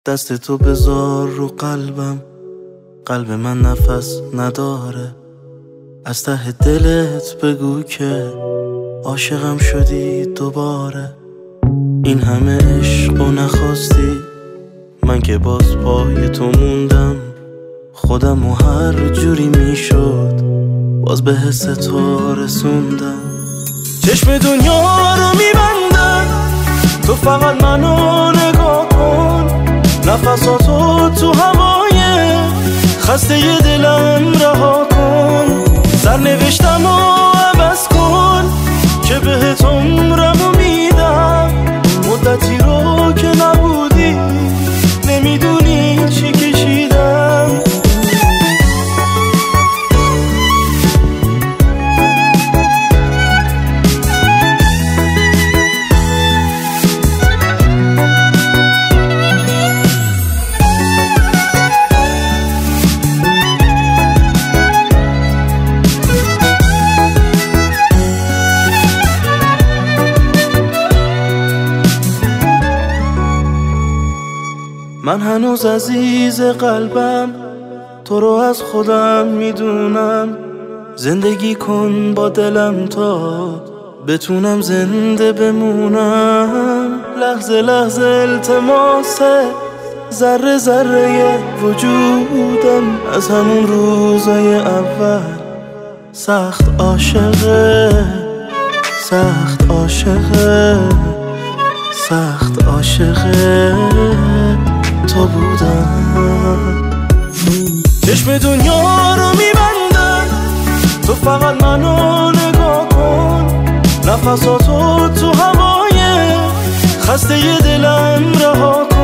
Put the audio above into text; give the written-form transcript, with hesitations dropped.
دست تو بذار رو قلبم، قلب من نفس نداره. از ته دلت بگو که عاشقم شدی دوباره. این همه عشق و نخواستی، من که باز پای تو موندم. خودم و هر جوری میشد باز به حس تو رسوندم. چشم دنیا رو میبندم، تو فقط منو نگاه کن. نفساتو تو هوای خسته ی دلم رها کن. سرنوشتم رو عوض کن که بهت عمرمو میدم. مدتی رو که نبودی نمیدونی چی کشیدم. من هنوز عزیز قلبم، تو رو از خودم میدونم. زندگی کن با دلم تا بتونم زنده بمونم. لحظه لحظه التماسه، ذره ذره وجودم. از همون روزای اول سخت عاشقه، سخت عاشقه، سخت عاشقه تو بودم. چشم دنیا رو میبندم، تو فقط منو نگاه کن. نفساتو تو هوای خسته ی دلم رها کن.